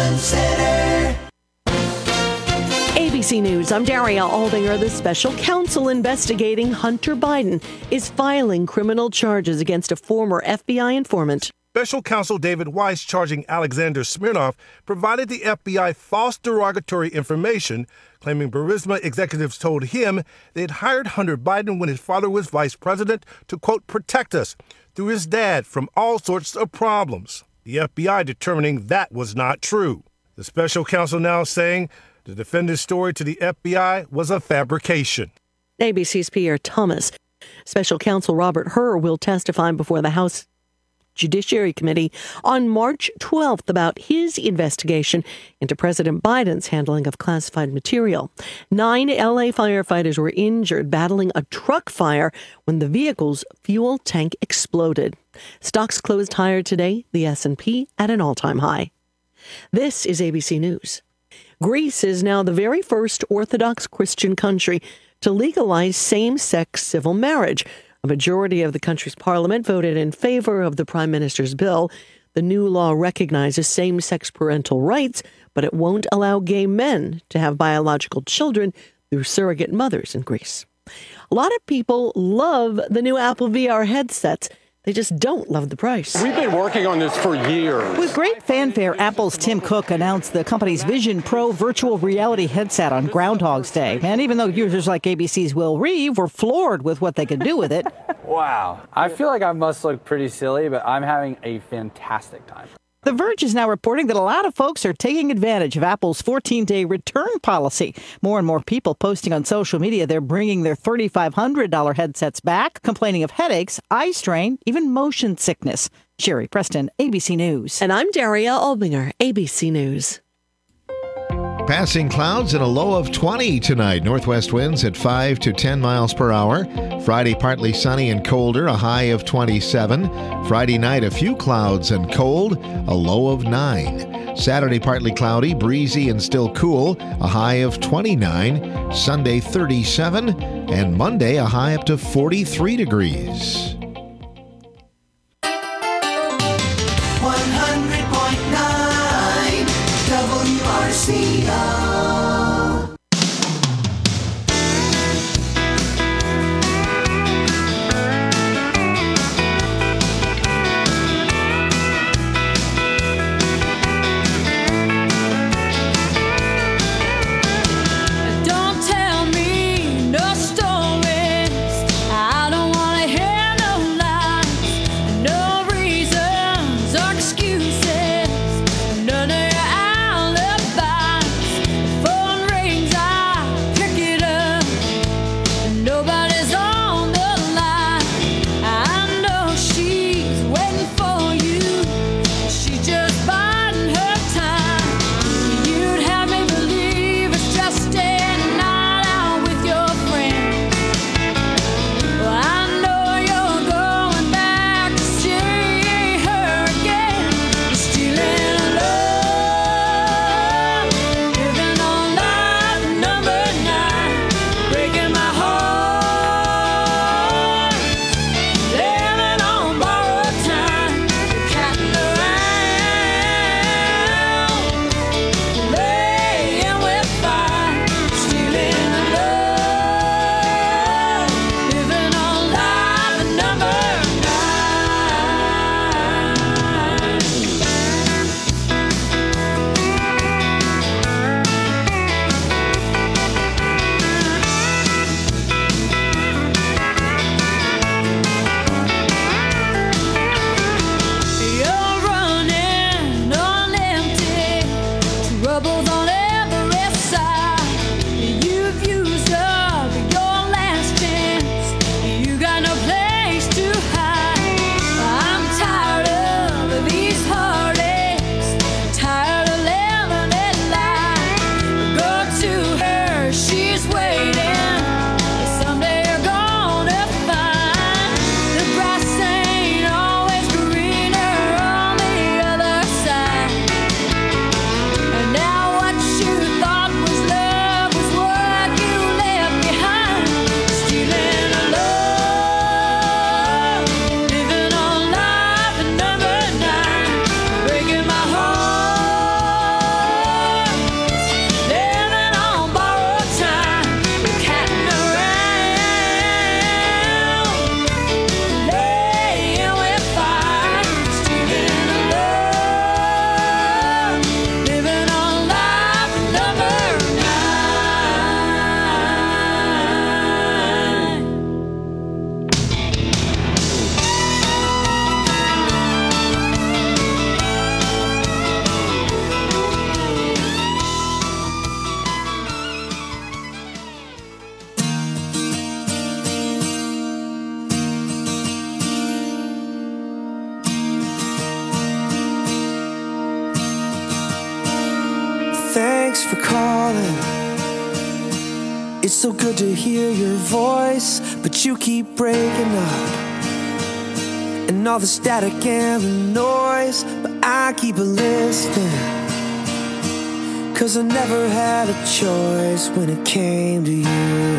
Carlin Center. ABC News, I'm Daria Aldinger. The special counsel investigating Hunter Biden is filing criminal charges against a former FBI informant. Special counsel David Weiss charging Alexander Smirnov provided the FBI false derogatory information, claiming Burisma executives told him they'd hired Hunter Biden when his father was vice president to, quote, protect us through his dad from all sorts of problems. The FBI determining that was not true. The special counsel now saying the defendant's story to the FBI was a fabrication. ABC's Pierre Thomas. Special counsel Robert Hur will testify before the House Judiciary Committee on March 12th about his investigation into President Biden's handling of classified material. 9 L.A. firefighters were injured battling a truck fire when the vehicle's fuel tank exploded. Stocks closed higher today, the S&P at an all-time high. This is ABC News. Greece is now the very first Orthodox Christian country to legalize same-sex civil marriage. A majority of the country's parliament voted in favor of the prime minister's bill. The new law recognizes same-sex parental rights, but it won't allow gay men to have biological children through surrogate mothers in Greece. A lot of people love the new Apple VR headsets. They just don't love the price. We've been working on this for years. With great fanfare, Apple's Tim Cook announced the company's Vision Pro virtual reality headset on Groundhog's Day. And even though users like ABC's Will Reeve were floored with what they could do with it. Wow. I feel like I must look pretty silly, but I'm having a fantastic time. The Verge is now reporting that a lot of folks are taking advantage of Apple's 14-day return policy. More and more people posting on social media they're bringing their $3,500 headsets back, complaining of headaches, eye strain, even motion sickness. Sherry Preston, ABC News. And I'm Daria Albinger, ABC News. Passing clouds and a low of 20 tonight. Northwest winds at 5 to 10 miles per hour. Friday, partly sunny and colder, a high of 27. Friday night, a few clouds and cold, a low of 9. Saturday, partly cloudy, breezy and still cool, a high of 29. Sunday, 37. And Monday, a high up to 43 degrees. 100.9 WRCO. Don't tell me no stories. I don't want to hear no thanks for calling. It's so good to hear your voice, but you keep breaking up. And all the static and the noise, but I keep listening. 'Cause I never had a choice when it came to you.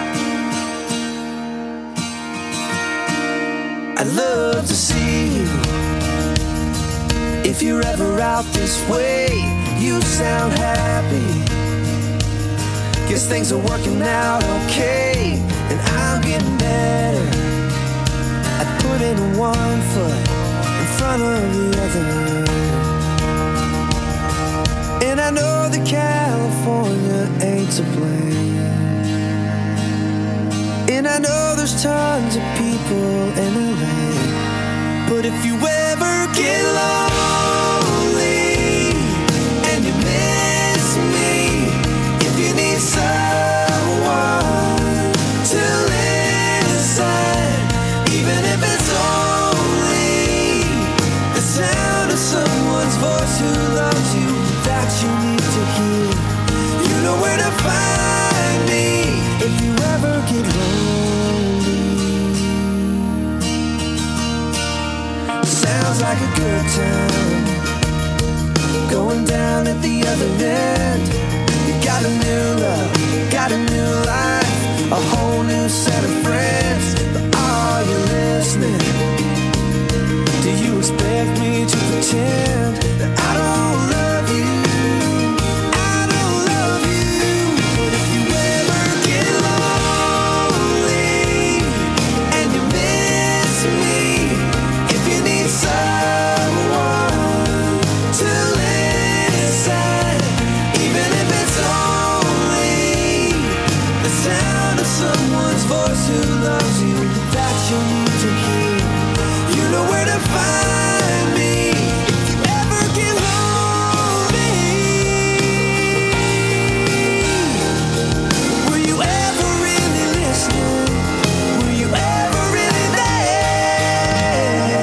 I'd love to see you. If you're ever out this way, you sound happy. Guess things are working out okay, and I'm getting better. I put in one foot in front of the other. And I know that California ain't to blame. And I know there's tons of people in LA. But if you ever get lonely and you miss me, if you need someone to listen, even if it's only the sound of someone's voice who loves you, that you need to hear, you know where to find me. If you ever get lonely, sounds like a good time going down at the other end. You got a new love, got a new life, a whole new set of friends. But are you listening? Do you expect me to pretend that I don't love you? I don't love you. But if you ever get lonely and you miss me, if you need someone to listen, even if it's only the sound of someone's voice who loves you, that you need to hear, you know where to find me. If you ever get lonely, were you ever really listening? Were you ever really there?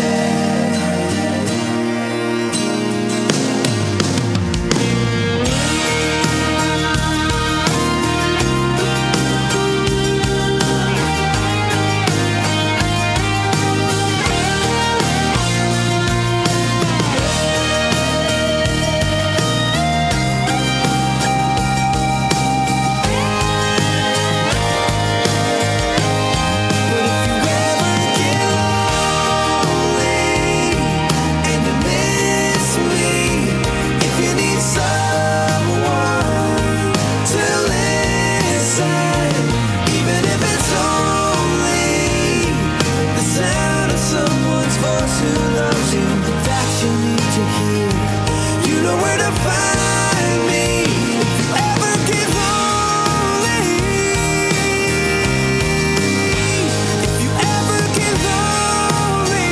But if you ever get lonely and you miss me, if you need someone to listen, even if it's only the sound of someone's voice who loves you, that you need to hear, you know where to find me. If you ever get lonely, if you ever get lonely.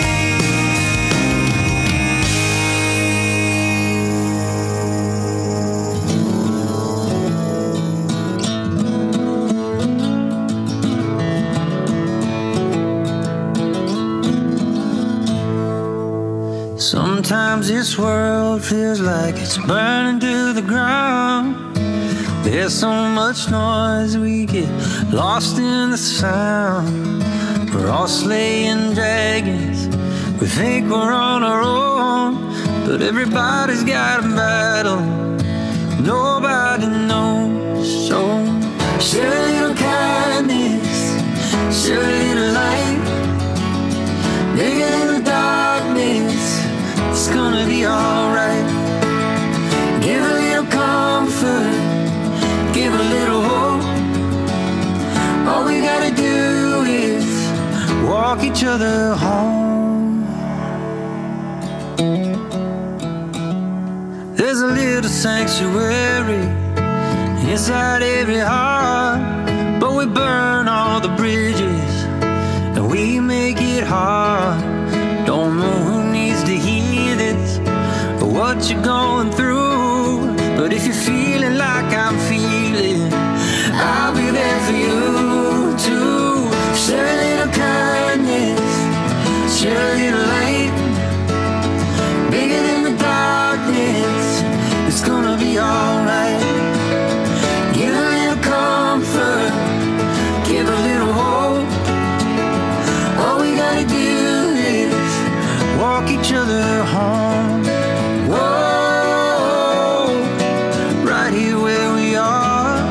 Sometimes this world feels like it's burning to the ground. There's so much noise, we get lost in the sound. We're all slaying dragons, we think we're on our own, but everybody's got a battle nobody knows. So share a little kindness, share a little light, make it in the darkness, it's gonna be alright. Give a little comfort, give a little hope. All we gotta do is walk each other home. There's a little sanctuary inside every heart, but we burn all the bridges and we make it hard. Don't know who needs to hear this or what you're going through, but if you're feeling like I'm feeling, I'll be there for you too. Share a little kindness, share a little light, bigger than the darkness, it's gonna be be alright. Give a little comfort, give a little hope. All we gotta do is walk each other home. Whoa, right here where we are.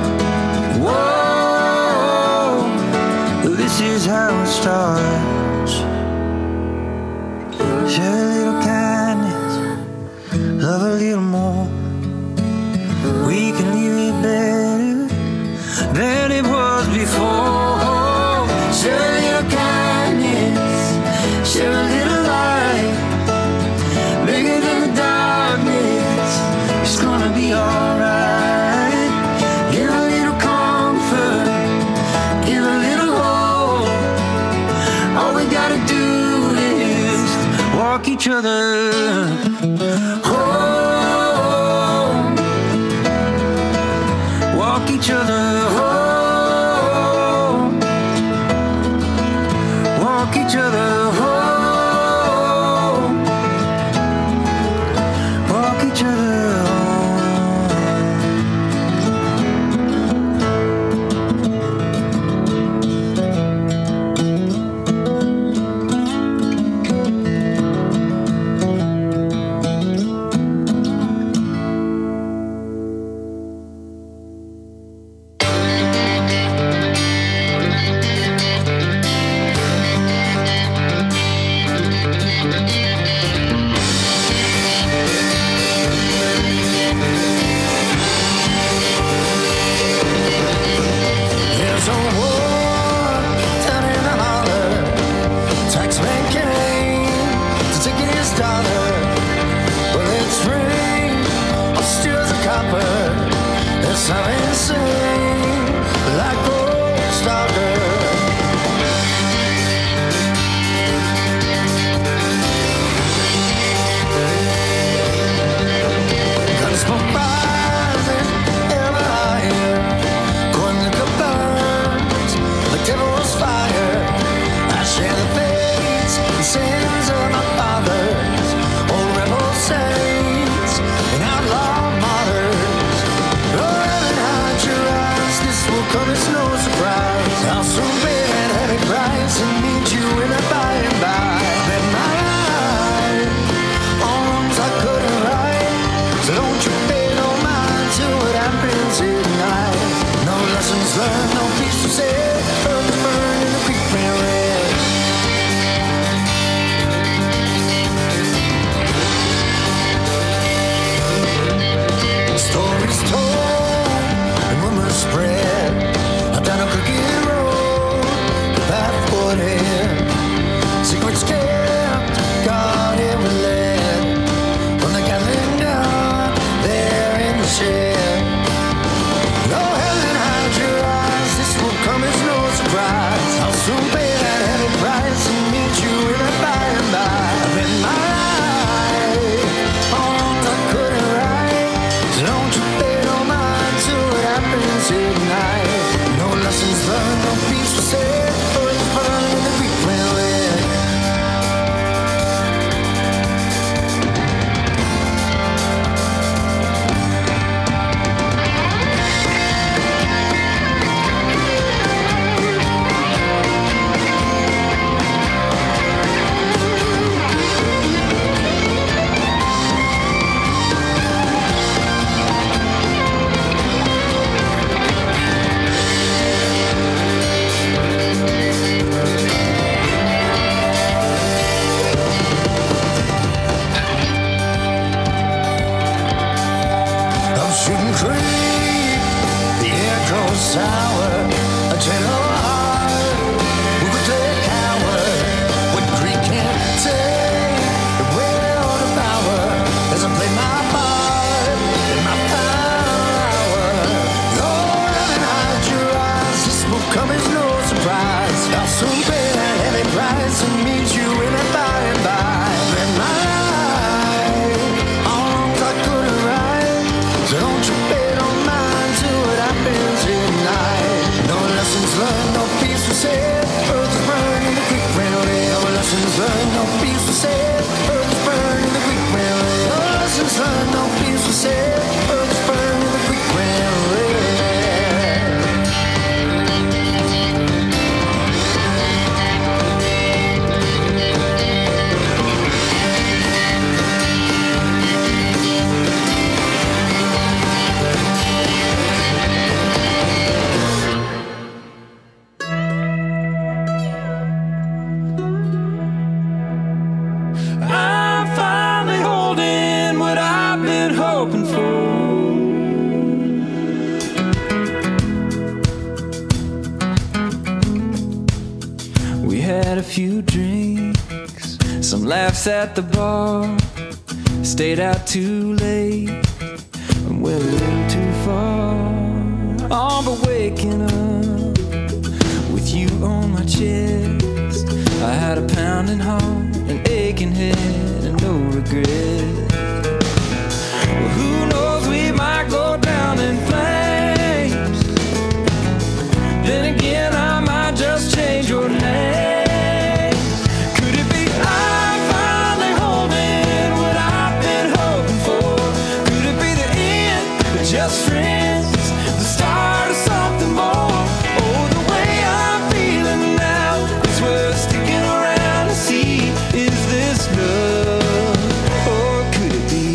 Whoa, this is how it starts. Share a little kindness, love a little more. We can leave it better than it was before. Share a little kindness, share a little light. Bigger than the darkness, it's gonna be alright. Give a little comfort, give a little hope. All we gotta do is walk each other home. Walk each other home. Walk each other home. Walk each other There's a war down in the holler. Taxman came to take his daughter. Bullets ring or steals of copper. There's something sing like old stalker. Gunsmoke rising ever higher. Going like a burns, the devil's fire. I share the fates and sins of my fathers, old rebel saints and outlaw martyrs. Oh, heaven, hide your eyes, this will come as no surprise. I'll soon pay that heavy price and meet you in a by and by. Bet my life on wrongs I couldn't right, so don't you pay no mind to what happens here tonight. No lessons learned, no peace to say. Earth is burned and the creek ran red. Stories told and rumors spread. I've done a crooked road, the path wooded. Secrets kept, God ever led. From the gathering down there in the shed. Oh, heaven, hide your eyes, this will come as no surprise. I'll soon pay that heavy price and meet you in a by and by. I've been my life on wrongs I couldn't right, so don't you pay no mind to what happens here tonight. No lessons learned, no peace to say. Oh, it's fun in the creek ran red. I'm shooting creep, the air grows sour. A gentle heart, who could play a coward? What Greek can't take the will to power. As I play my part in my power. Oh, heaven, hide your eyes, this will come as no surprise. I'll soon pay that heavy price and meet you in a by and by. In my life, all wrongs I couldn't right, so don't you pay no mind to what happens here tonight. No lessons learned. few drinks, some laughs at the bar. Stayed out too late and went a little too far. Oh, but waking up with you on my chest, I had a pounding heart, an aching head, and no regret. Well, who knows, we might go down in flames. Then again, I might just change your name. Could it be I'm finally holding what I've been hoping for? Could it be the end, just friends, the start of something more? Oh, the way I'm feeling now is worth sticking around to see. Is this love, or could it be?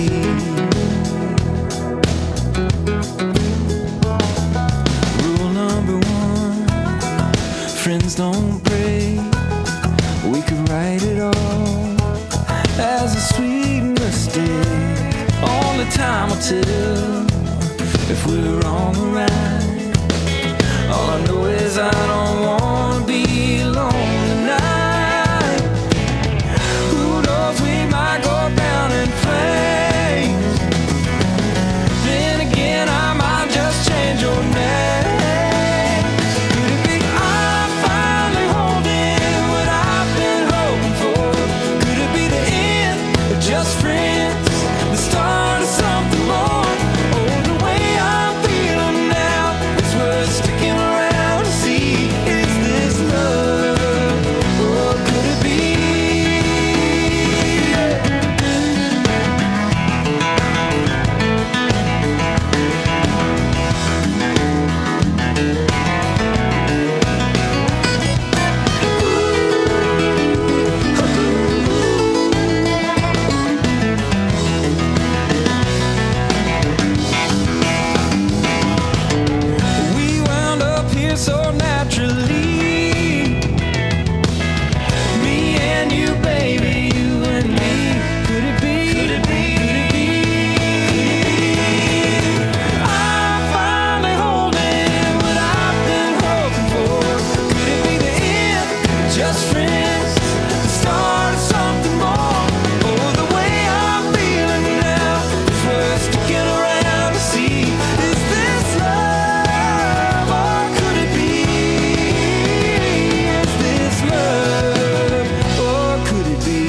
Rule number one, friends don't break. We could write it all as a sweet mistake. Only time will tell if we're wrong or right. All I know is I don't wanna be alone tonight. Who knows, we might go down in flames. Then again, I might just change your name. Could it be I'm finally holding what I've been hoping for? Could it be the end, or just friends, the start of something more? Oh, the way I'm feeling now is worth sticking around to see. Is this love, or could it be? We wound up here so naturally. Me and you, baby, you and me. Could it be? Could it be? Could it be? I'm finally holding what I've been hoping for. Could it be the end? Just friends, the start of something more. Oh, the way I'm feeling now is worth sticking around to see. Is this love, or could it be? Is this love, or could it be?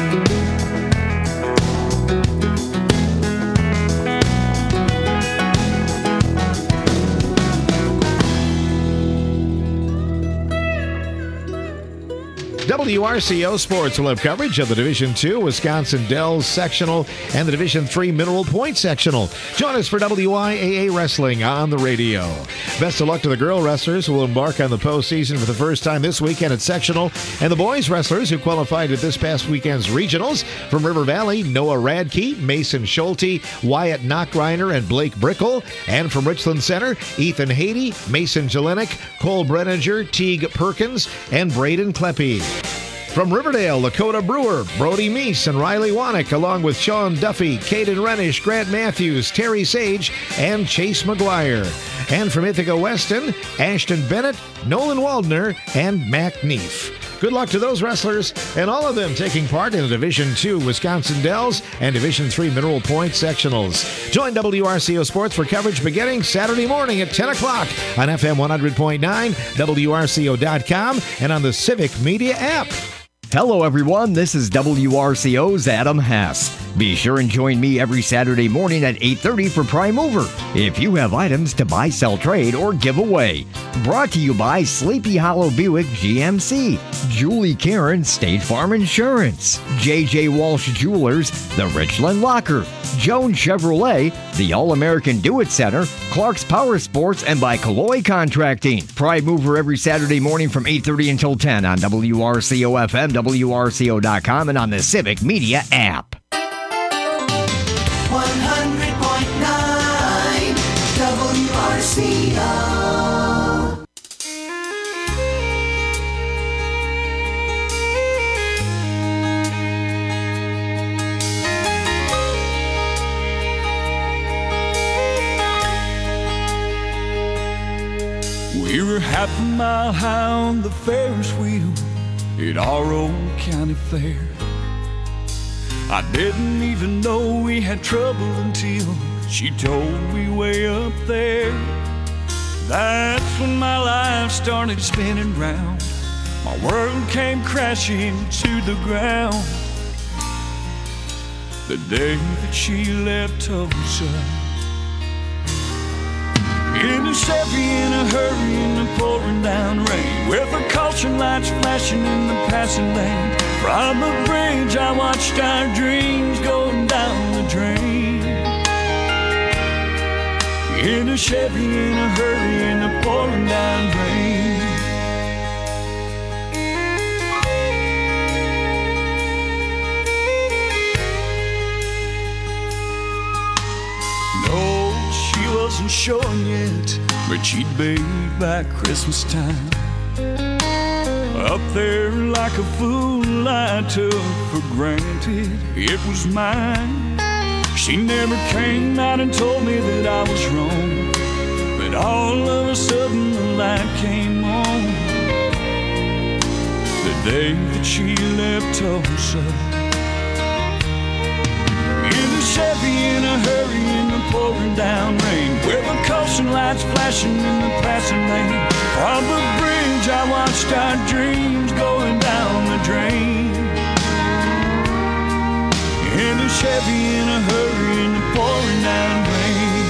WRCO Sports will have coverage of the Division II Wisconsin Dells Sectional and the Division III Mineral Point Sectional. Join us for WIAA Wrestling on the radio. Best of luck to the girl wrestlers who will embark on the postseason for the first time this weekend at Sectional, and the boys wrestlers who qualified at this past weekend's regionals. From River Valley, Noah Radke, Mason Schulte, Wyatt Knockreiner, and Blake Brickle. And from Richland Center, Ethan Haiti, Mason Jelinek, Cole Brenninger, Teague Perkins, and Braden Kleppe. From Riverdale, Lakota Brewer, Brody Meese, and Riley Wanick, along with Sean Duffy, Caden Renish, Grant Matthews, Terry Sage, and Chase McGuire. And from Ithaca Weston, Ashton Bennett, Nolan Waldner, and Mac Neef. Good luck to those wrestlers and all of them taking part in the Division II Wisconsin Dells and Division III Mineral Point Sectionals. Join WRCO Sports for coverage beginning Saturday morning at 10 o'clock on FM 100.9, WRCO.com, and on the Civic Media app. Hello, everyone. This is WRCO's Adam Hess. Be sure and join me every Saturday morning at 8:30 for Prime Mover. If you have items to buy, sell, trade, or give away. Brought to you by Sleepy Hollow Buick GMC, Julie Karen State Farm Insurance, J.J. Walsh Jewelers, The Richland Locker, Jones Chevrolet, the All-American Do-It Center, Clark's Power Sports, and by Calloy Contracting. Prime Mover every Saturday morning from 8:30 until 10 on WRCO-FM, WRCO.com, and on the Civic Media app. 100.9 WRCO. We were half a mile high on the Ferris wheel, at our old county fair. I didn't even know we had trouble until she told me way up there. That's when my life started spinning round. My world came crashing to the ground. The day that she left Tulsa. In a Chevy, in a hurry, in the pouring down rain, with her caution lights flashing in the passing lane. From the bridge I watched our dreams going down the drain. In a Chevy, in a hurry, in the pouring down rain. No, she wasn't showing yet, but she'd be by Christmas time. Up there like a fool, I took for granted it was mine. She never came out and told me that I was wrong, but all of a sudden the light came on. The day that she left Tulsa. In a Chevy, in a hurry, in the pouring down rain, with the caution lights flashing in the passing lane. From the bridge I watched our dreams going down the drain. In a Chevy, in a hurry, in the pouring down rain.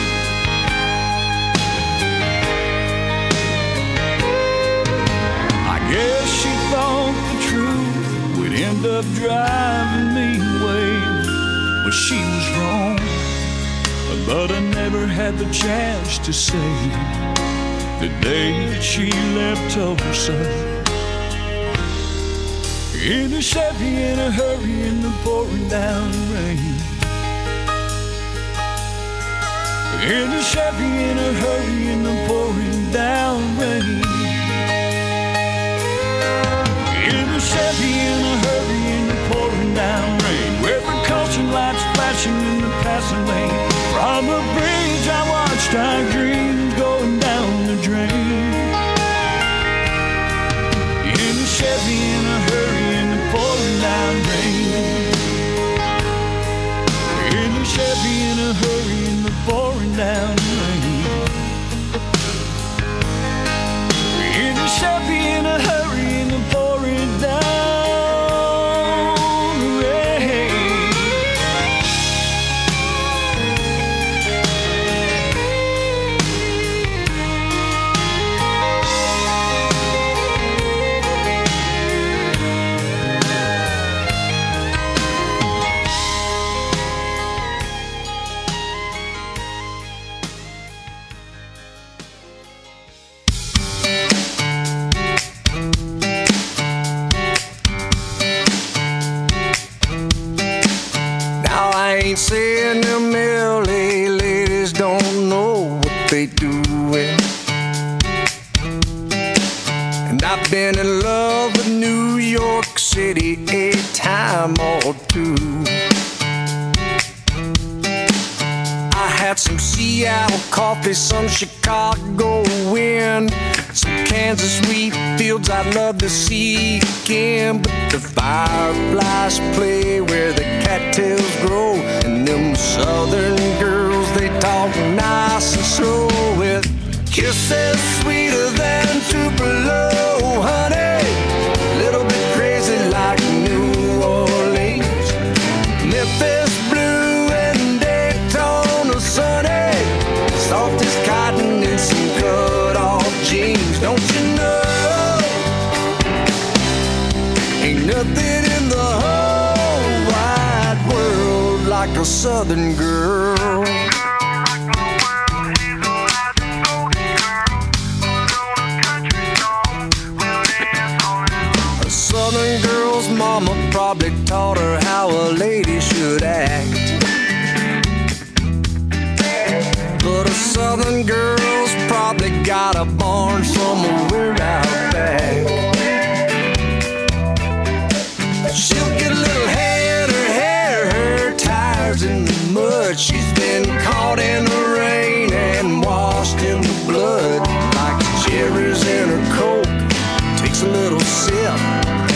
I guess she thought the truth would end up driving me away. Well, she was wrong, but I never had the chance to say the day that she left Tulsa. In a Chevy, in a hurry, in the pouring down rain. In a Chevy, in a hurry, in the pouring down rain. In a Chevy, in a hurry, in the pouring down rain, with the caution lights flashing in the passing lane. From the bridge I watched our dreams going down the drain. In a Chevy, in a hurry, in the pouring down rain. In a Chevy, in a hurry, in the pouring down rain. In a Chevy, in a hurry, in the pouring down rain. Ain't saying them LA ladies don't know what they doing. And I've been in love with New York City a time or two. I had some Seattle coffee, some Chicago wind, some Kansas wheat fields I'd love to see again. But the fireflies play where the cattails grow, and them southern girls, they talk nice and slow, with kisses sweeter than Tupelo, honey. Little bit crazy like New Orleans, Memphis blue and Daytona sunny, soft as cotton and some cut-off jeans. Don't you know, ain't nothing in the whole wide world like a southern girl. A southern girl's mama probably taught her how a lady should act, but a southern girl's probably got a barn somewhere out back. She'll get a little hair in her hair, her tires in the mud. She's been caught in the rain and washed in the blood. Like cherries in her Coke, takes a little sip,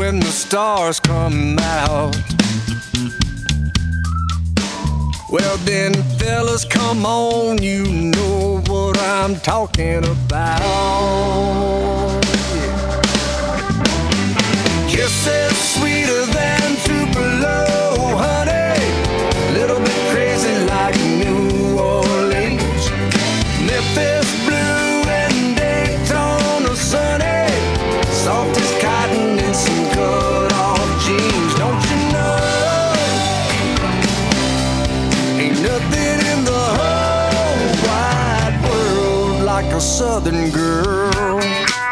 when the stars come out. Well then, fellas, come on, you know what I'm talking about. Yeah. Kisses sweeter than Tupelo, honey. A little bit crazy like New Orleans. Memphis blue and Daytona sunny. Soft as cotton and some cut-off jeans. Don't you know? Ain't nothing in the whole wide world like a southern girl.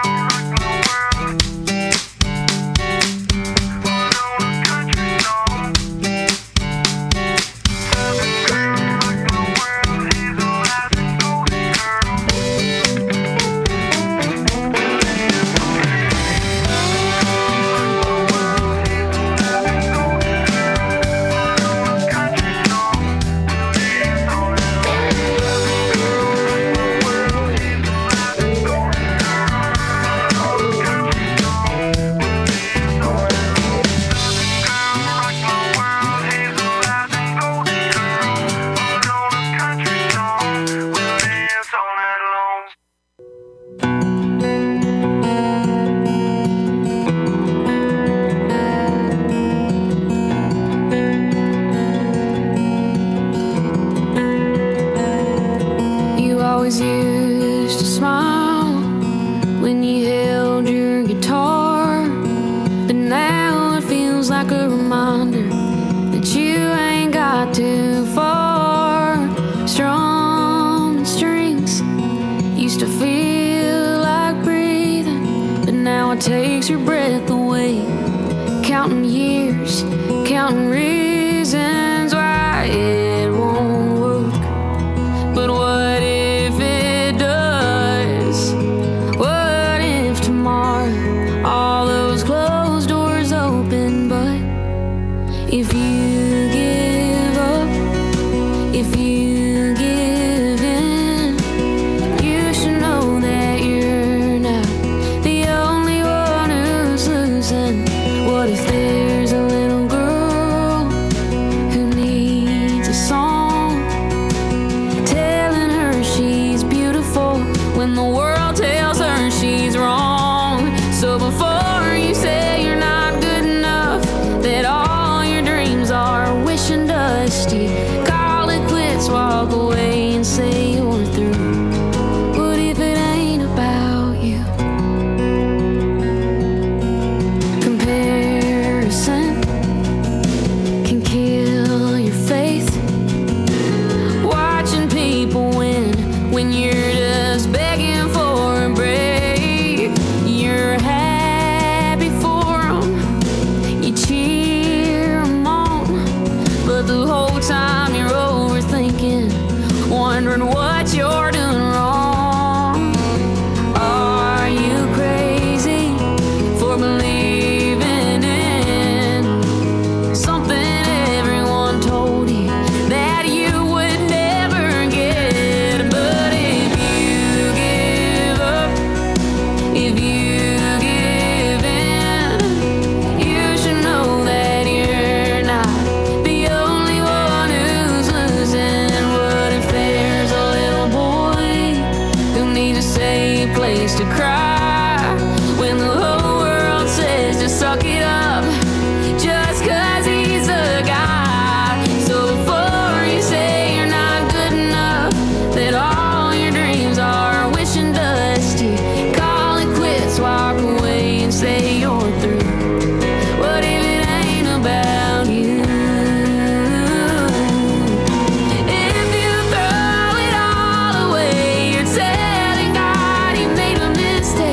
Takes your breath away, counting years, counting reasons why it won't work. But what if it does? What if tomorrow all those closed doors open? But if you give up, if you give in, you should know that you're not the only one who's losing. What if there's a little girl who needs a song telling her she's beautiful when the world tells her she's wrong? So before you say you're not good enough, that all your dreams are wishing dusty, call it quits, walk away and say you're through. What if it ain't about you? Comparison can kill your faith. Watching people win when you're just begging for a break. You're happy for 'em, you cheer 'em on, but the whole time you're overthinking, wondering what you're doing wrong. Are you crazy for believing in something everyone told you that you would never get? But if you give up, if you give in, you should know that you're not the only one who's losing. What if there's a little boy who needs a safe place to cry when the whole world says to suck it up just 'cause he's a guy? So before you say you're not good enough, that all your dreams are wishing dusty, call it quits, walk away and say you're through. What if it ain't about you? If you throw it all away, you're telling God you made a mistake.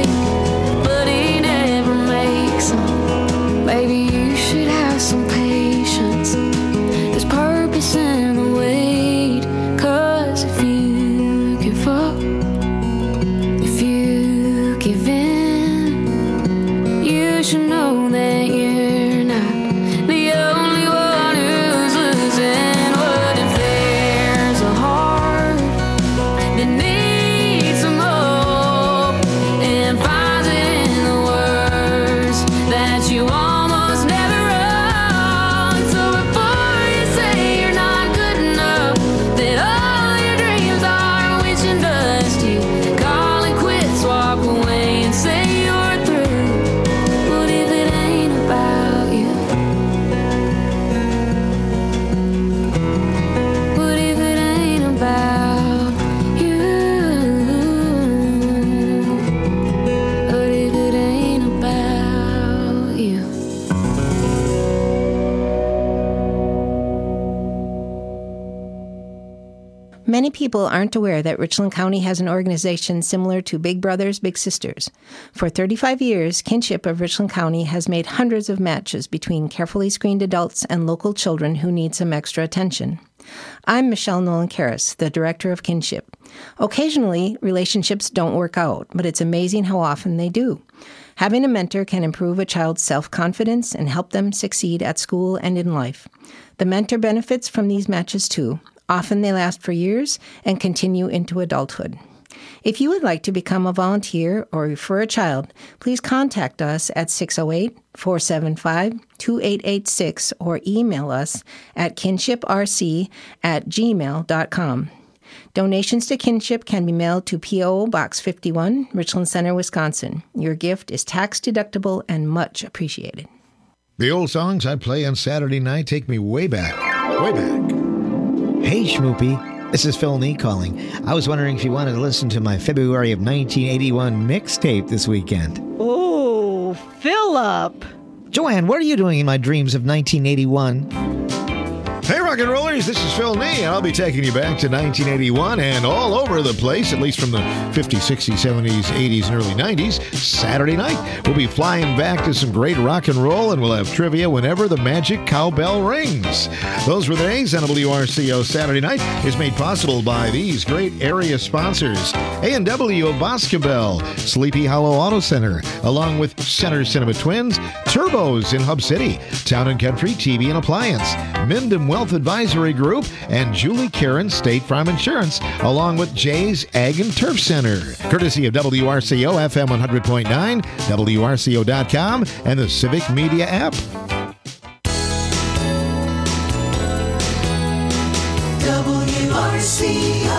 Many people aren't aware that Richland County has an organization similar to Big Brothers Big Sisters. For 35 years, Kinship of Richland County has made hundreds of matches between carefully screened adults and local children who need some extra attention. I'm Michelle Nolan-Karras, the director of Kinship. Occasionally, relationships don't work out, but it's amazing how often they do. Having a mentor can improve a child's self-confidence and help them succeed at school and in life. The mentor benefits from these matches too. Often they last for years and continue into adulthood. If you would like to become a volunteer or refer a child, please contact us at 608-475-2886 or email us at kinshiprc@gmail.com. Donations to Kinship can be mailed to P.O. Box 51, Richland Center, Wisconsin. Your gift is tax-deductible and much appreciated. The old songs I play on Saturday night take me way back. Way back. Hey, Schmoopy. This is Phil Nee calling. I was wondering if you wanted to listen to my February of 1981 mixtape this weekend. Oh, Philip. Joanne, what are you doing in my dreams of 1981? Hey, rock and rollers, this is Phil Nee, and I'll be taking you back to 1981 and all over the place, at least from the 50s, 60s, 70s, 80s, and early 90s. Saturday night, we'll be flying back to some great rock and roll, and we'll have trivia whenever the magic cowbell rings. Those were the days, and WRCO Saturday Night is made possible by these great area sponsors. A&W of Boscobel, Sleepy Hollow Auto Center, along with Center Cinema Twins, Turbos in Hub City, Town & Country TV and Appliance, Mindem Wealth Advisory Group, and Julie Karen State Farm Insurance, along with Jay's Ag and Turf Center. Courtesy of WRCO FM 100.9, WRCO.com, and the Civic Media app. WRCO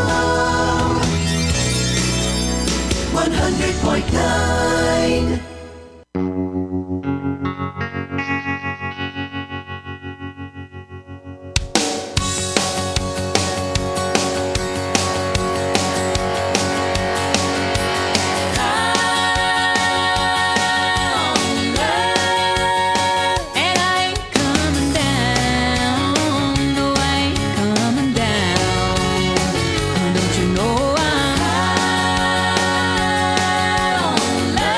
100.9. Don't you know I'm high on love?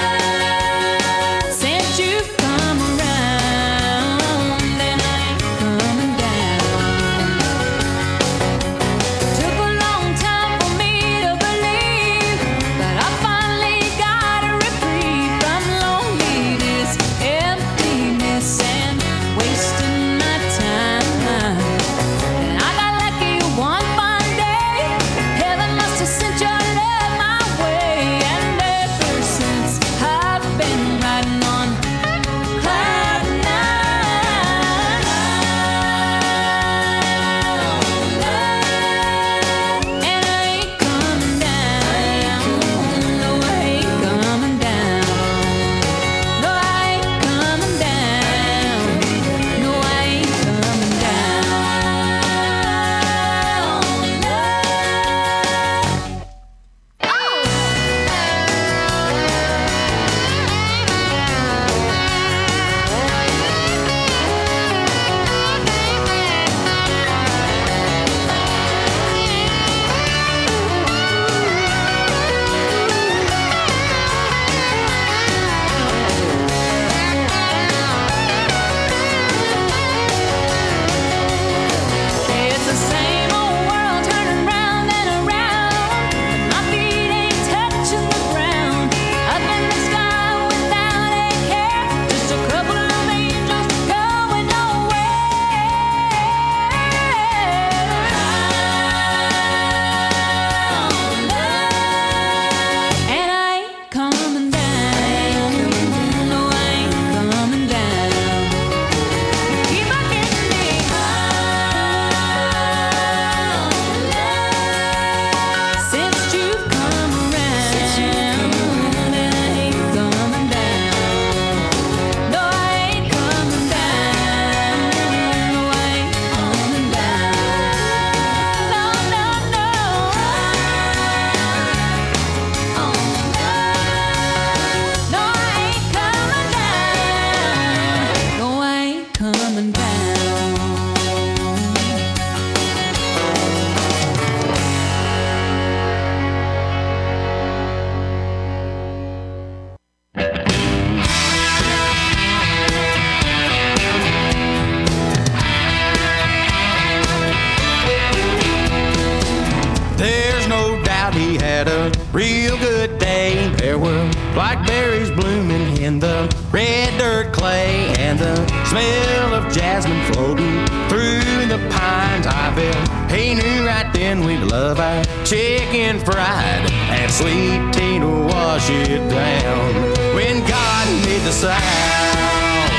a real good day. There were blackberries blooming in the red dirt clay, and the smell of jasmine floating through the pines. I bet he knew right then we'd love our chicken fried, and sweet tea to wash it down when God made the South.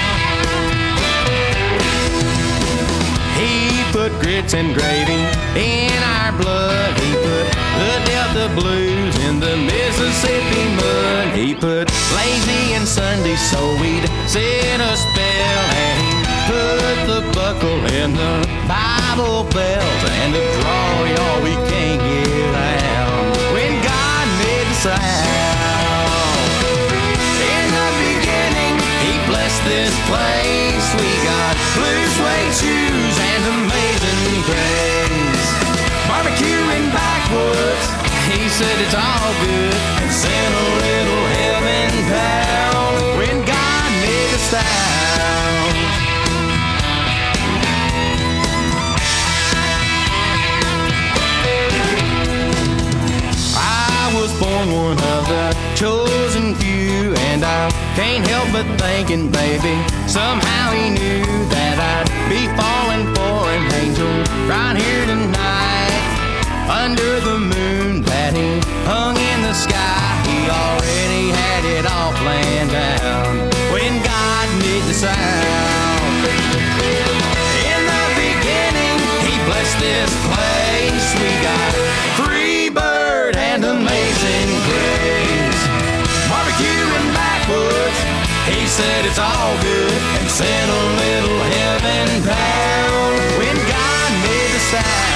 He put grits and gravy in our blood. He put the Delta blues in the Mississippi mud. He put lazy and Sunday so we'd sit a spell, and he put the buckle in the Bible belt and the draw y'all we can't get out when God made the South. In the beginning, he blessed this place. We got blue suede shoes and amazing grace. Barbecue in backwoods, he said it's all good, and sent a little heaven down when God made the South. I was born one of the chosen few, and I can't help but thinking, baby, somehow he knew that I'd be falling for an angel right here tonight. Under the moon that he hung in the sky, he already had it all planned out when God made the South. In the beginning, he blessed this place. We got free bird and amazing grace. Barbecue in backwoods, he said it's all good, and sent a little heaven down when God made the South.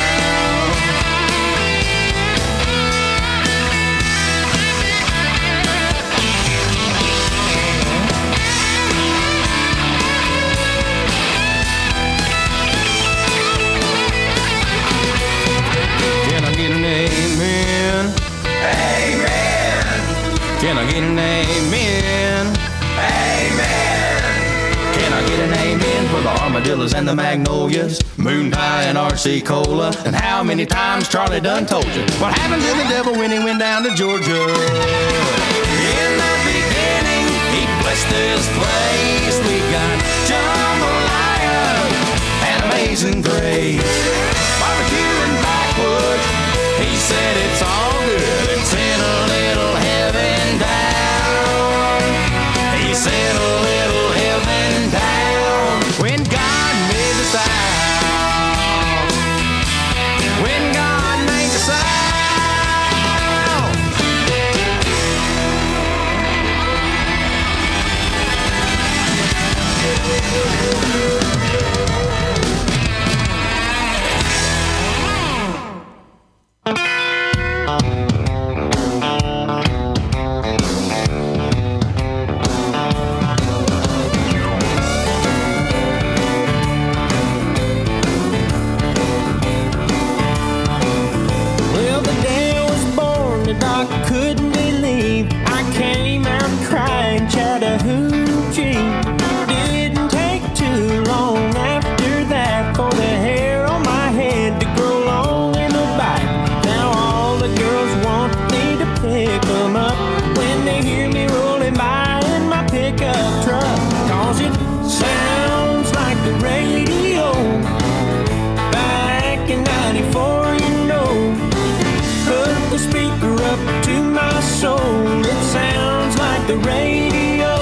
Amen. Amen. Can I get an amen? Amen. Can I get an amen for the armadillos and the magnolias, moon pie and RC Cola? And how many times Charlie done told you what happened to the devil when he went down to Georgia? In the beginning, he blessed this place. We got jambalaya and amazing grace. Barbecue and backwoods, he said it's all good, and sent a little heaven down. He sent a little heaven down when God made the South. When God made the South. Couldn't believe I came out crying Chattahoochee. Didn't take too long after that for the hair on my head to grow long in the back. Now all the girls want me to pick them up when they hear me rolling by in my pickup truck. 'Cause it sounds like the radio back in 94, you know. Put the speaker up to my soul. It sounds like the radio.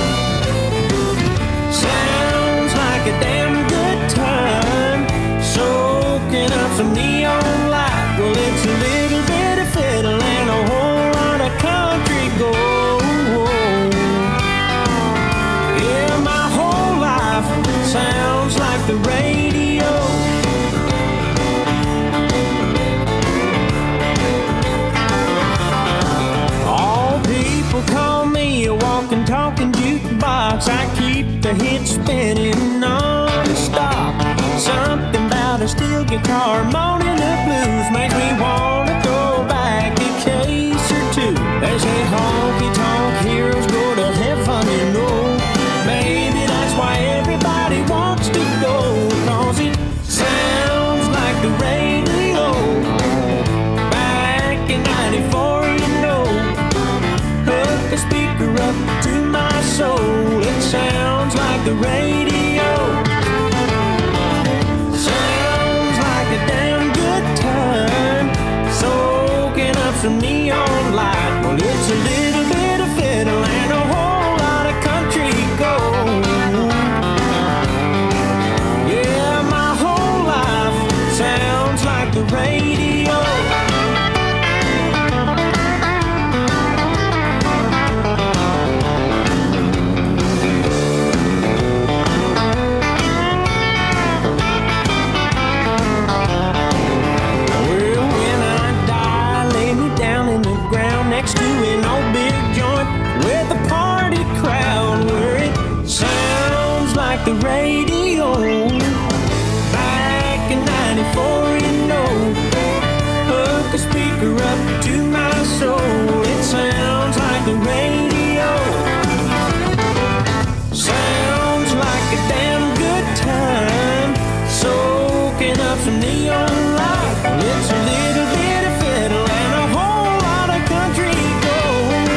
Sounds like a damn good time. Soaking up some neon light. Well, it's a little bit of fiddle and a whole lot of country gold. Yeah, my whole life sounds like the radio. Call me a walking, talking jukebox. I keep the hits spinning non-stop. Something about a steel guitar moaning the blues makes me want to go back a case or two. They say honky-tonk heroes go to heaven, you know. Maybe that's why everybody wants to go. 'Cause it sounds like the radio back in 94. up to my soul. It sounds like the radio. Sounds like a damn good time. Soaking up some neon light. Well, it's a little bit of fiddle and a whole lot of country gold. Yeah, my whole life sounds like the radio. Next to an old big joint with a party crowd where it sounds like the radio. Back in 94, you know, hook a speaker up to my soul. It sounds like the radio. Sounds like a damn good time. Soaking up some neon light. Well, it's a little bit of fiddle and a whole lot of country gold.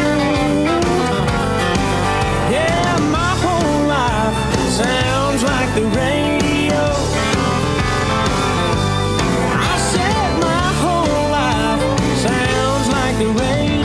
Yeah, my whole life sounds like the radio. I said my whole life sounds like the radio.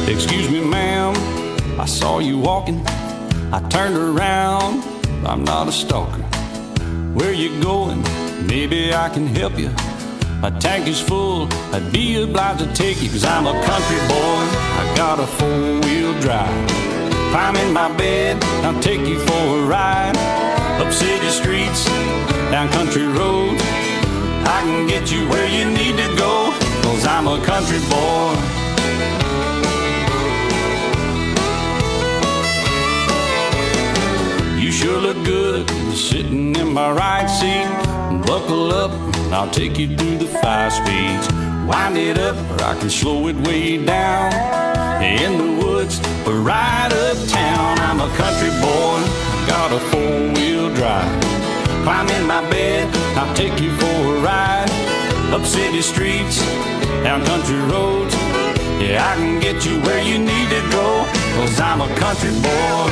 Excuse me, ma'am, I saw you walking. I turned around, I'm not a stalker. Where you going? Maybe I can help you. My tank is full, I'd be obliged to take you, 'cause I'm a country boy, I got a four-wheel drive. Climb in my bed, I'll take you for a ride. Up city streets, down country roads, I can get you where you need to go, 'cause I'm a country boy. You sure look good sitting in my right seat. Buckle up, I'll take you through the 5 speeds. Wind it up, or I can slow it way down. In the woods, or right uptown. I'm a country boy, got a four-wheel drive. Climb in my bed, I'll take you for a ride. Up city streets, down country roads, yeah, I can get you where you need to go, 'cause I'm a country boy.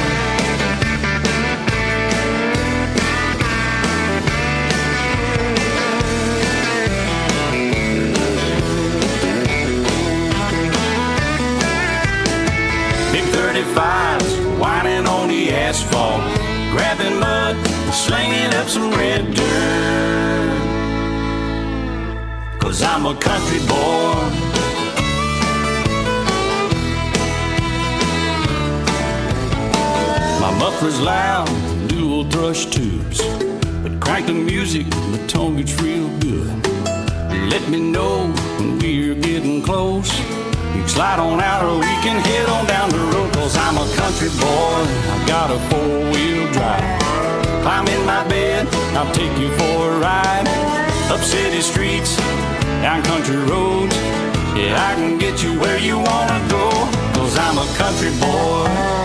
Big 35s, whining on the asphalt, grabbing mud, slinging up some red dirt, 'cause I'm a country boy. My muffler's loud, dual thrush tubes, but crank the music, the tone gets real good. Let me know when we're getting close. You can slide on out or we can head on down the road, 'cause I'm a country boy, I've got a four-wheel drive. Climb in my bed, I'll take you for a ride. Up city streets, down country roads, yeah, I can get you where you wanna go, 'cause I'm a country boy.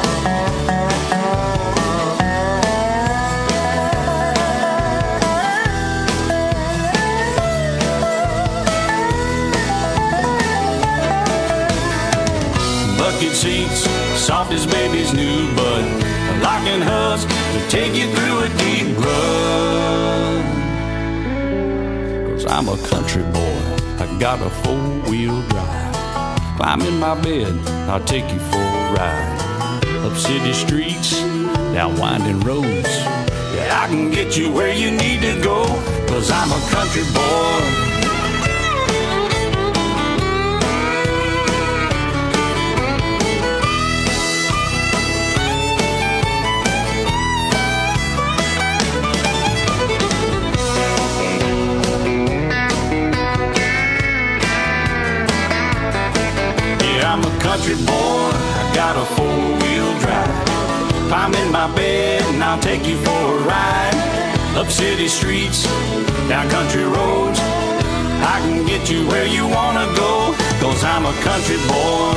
Bucket seats, soft as baby's new bud, locking hubs to take you through a deep rut, 'cause I'm a country boy, I got a four-wheel drive. Climb in my bed, I'll take you for a ride. Up city streets, down winding roads, yeah, I can get you where you need to go, 'cause I'm a country boy. Country boy, I got a four-wheel drive. Climb in my bed and I'll take you for a ride. Up city streets, down country roads, I can get you where you wanna go, 'cause I'm a country boy.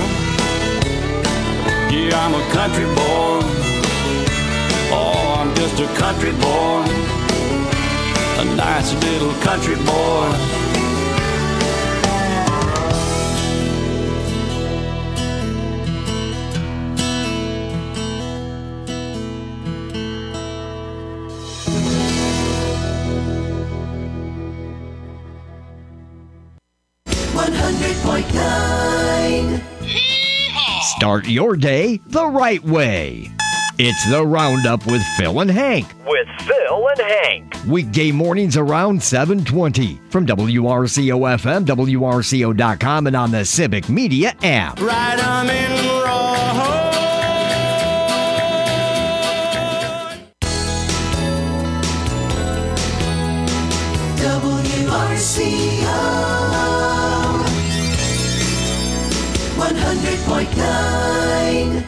Yeah, I'm a country boy. Oh, I'm just a country boy, a nice little country boy. Start your day the right way. It's the Roundup with Phil and Hank. Weekday mornings around 7:20 from WRCO-FM, WRCO.com, and on the Civic Media app. Right on in WRCO 100.9.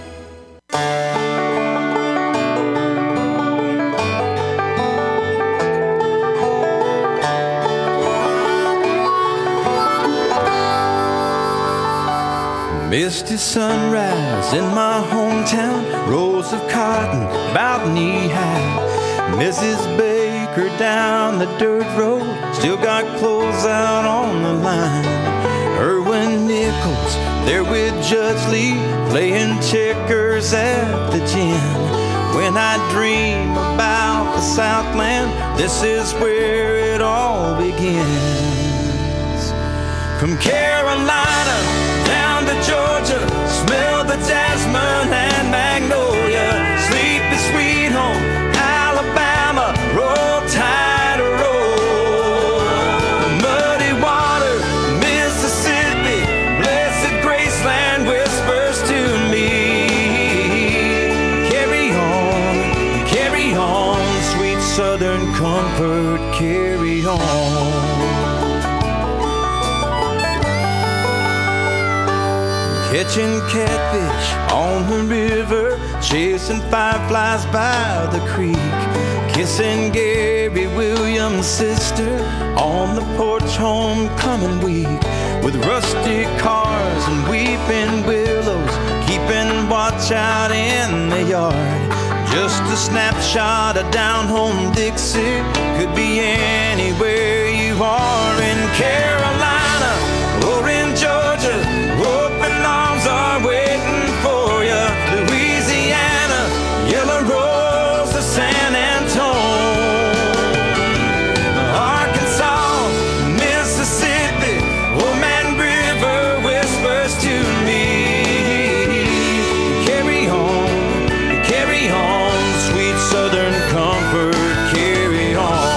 Misty sunrise in my hometown, rows of cotton about knee-high. Mrs. Baker down the dirt road, still got clothes out on the line. Erwin Nichols there with Judge Lee, playing checkers at the gym. When I dream about the Southland, this is where it all begins. From Carolina down to Georgia, smell comfort, carry on. Catching catfish on the river, chasing fireflies by the creek, kissing Gary Williams' sister on the porch homecoming week, with rusty cars and weeping willows, keeping watch out in the yard. Just a snapshot of down home Dixie, could be anywhere you are, in Carolina or in Georgia. Open arms are waiting for you. Louisiana, Yellow Rose to San Antone, Arkansas, Mississippi, Old Man River whispers to me, carry on, sweet Southern comfort, carry on.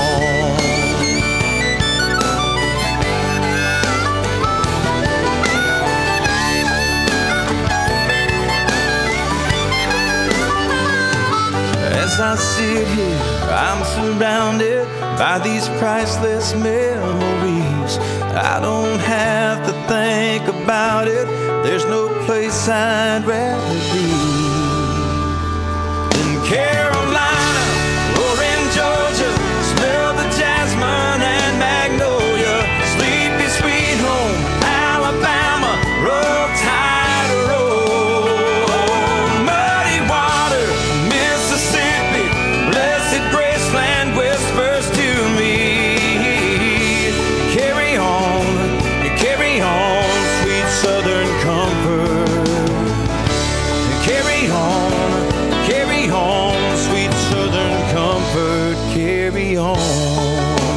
As I sit here, I'm surrounded by these priceless memories. I don't have to think about it. There's no place I'd rather be than Carolina or in Georgia. Smell the jasmine and magnolia. Sleepy sweet home, Alabama. Roll tide or roll. Muddy water, Mississippi. Blessed Graceland whispers to me, carry on, sweet Southern comfort. Carry on, sweet Southern comfort, carry on.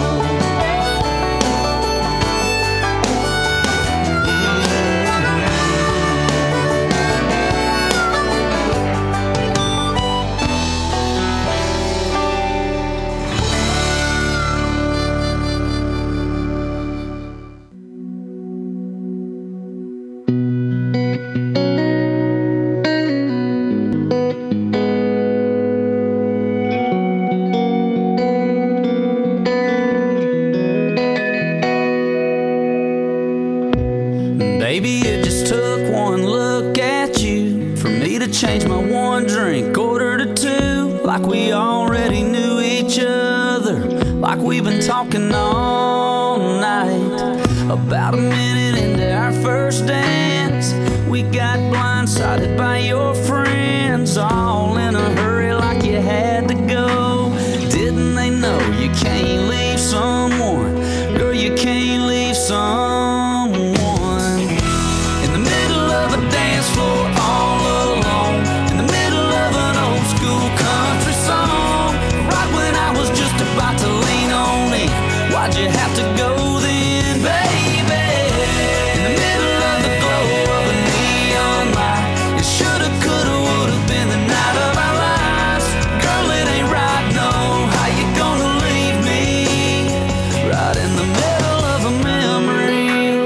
Baby, it just took one look at you for me to change my one drink order to two. Like we already knew each other, like we've been talking all night. About a minute into our first dance, we got blindsided by your friends, all in a hurry like you had to go. Didn't they know you can't leave someone? Girl, you can't leave someone in the middle of a dance floor all alone, in the middle of an old school country song. Right when I was just about to lean on in, why'd you have to go then, baby? In the middle of the glow of a neon light, it shoulda, coulda, woulda been the night of our lives. Girl, it ain't right, no. How you gonna leave me right in the middle of a memory?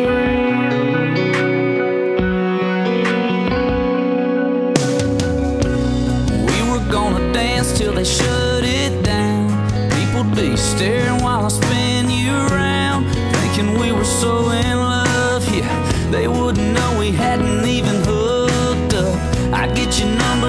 Gonna dance till they shut it down. People'd be staring while I spin you around, thinking we were so in love. Yeah, they wouldn't know we hadn't even hooked up. I'd get your number